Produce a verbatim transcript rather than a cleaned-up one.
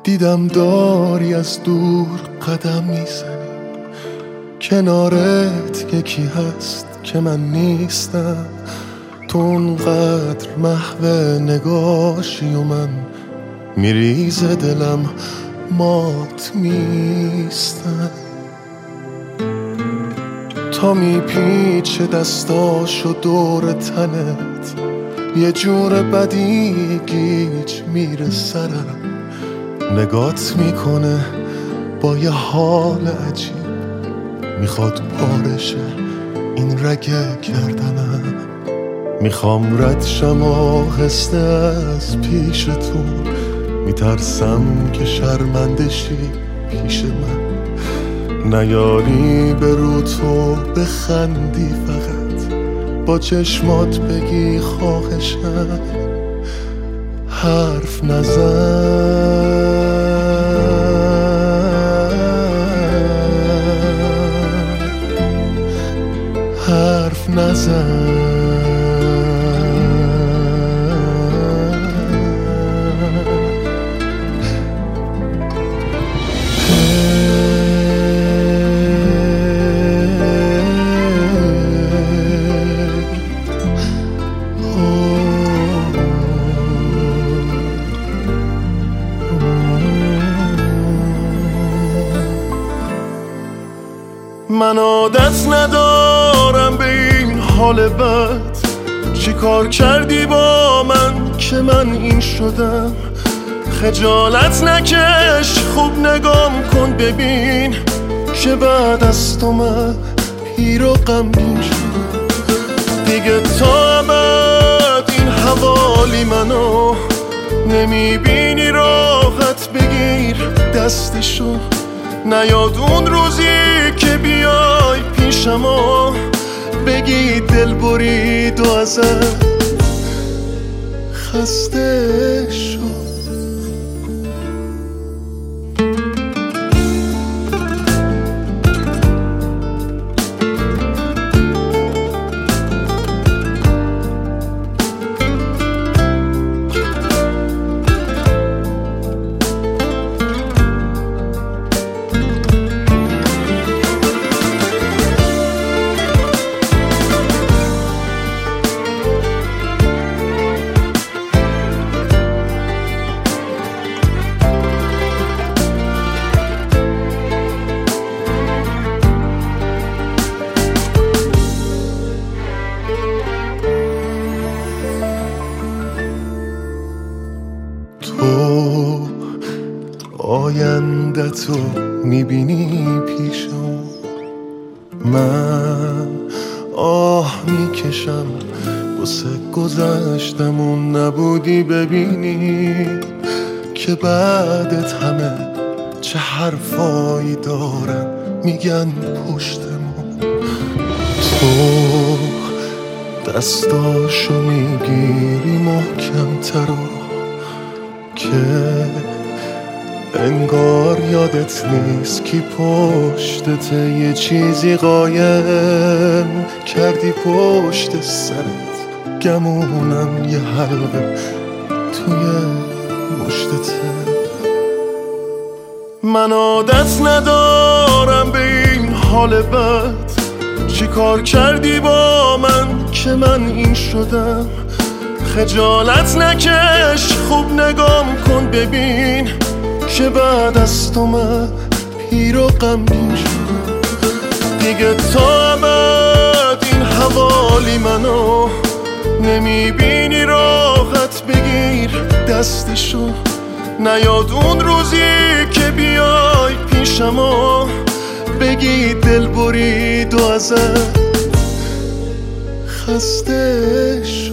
دیدم داری از دور قدم میزنی، کنارت یکی هست که من نیستم. تو اونقدر محو نگاشی و من میریزه دلم مات میستم. تا میپیچه دستاشو دور تنت، یه جور بدی گیج میره سرم. نگات میکنه با یه حال عجیب، میخواد پارشه این رگه کردنم. میخوام رد شم آهسته از پیشتون، میترسم که شرمنده شی پیش من. نیاری به رو تو بخندی، فقط با چشمات بگی خواهشم حرف نزن. حرف نزن. من عادت ندارم به این حال بد، چی کار کردی با من که من این شدم. خجالت نکش، خوب نگام کن ببین که بعد از تو من پیر و غمگین شدم. دیگه تا ابد این حوالی منو نمیبینی، راحت بگیر دستشو. نیاد اون روزی که بیای پیشم و بگی دل برید و ازت خسته شد. تو آینده تو میبینی پیشم، من آه میکشم واسه گذشتم. اون نبودی ببینی که بعدت همه چه حرفایی دارن میگن پشتمون. تو دستاشو میگیری محکم تر که انگار یادت نیست کی پشتته. یه چیزی قایم کردی پشت سرت، گمونم یه حلقه توی مشتته. من عادت ندارم به این حال بد، چی کار کردی با من که من این شدم. خجالت نکش، خوب نگام کن ببین که بعد از تو من پیر و غمگین شدم. دیگه تا ابد این حوالی منو نمیبینی، راحت بگیر دستشو. نیاد اون روزی که بیای پیشم و بگی دل برید و ازت خسته شد.